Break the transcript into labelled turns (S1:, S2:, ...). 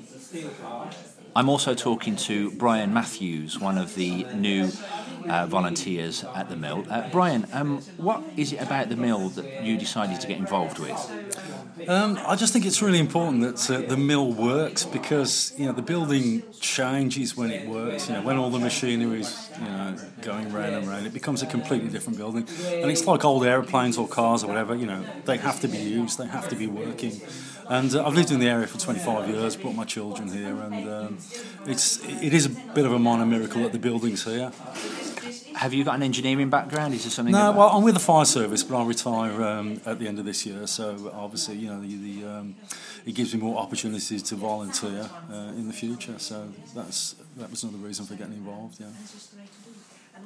S1: I'm also talking to Brian Matthews, one of the new volunteers at the mill. Brian, what is it about the mill that you decided to get involved with?
S2: I just think it's really important that the mill works because the building changes when it works. When all the machinery is going round and round, it becomes a completely different building. And it's like old aeroplanes or cars or whatever. They have to be used, they have to be working. And I've lived in the area for 25 years, brought my children here, and it is a bit of a minor miracle that the building's here.
S1: Have you got an engineering background? Is there something?
S2: No, well, I'm with the fire service, but I'll retire at the end of this year. So obviously, it gives me more opportunities to volunteer in the future. So that was another reason for getting involved. Yeah.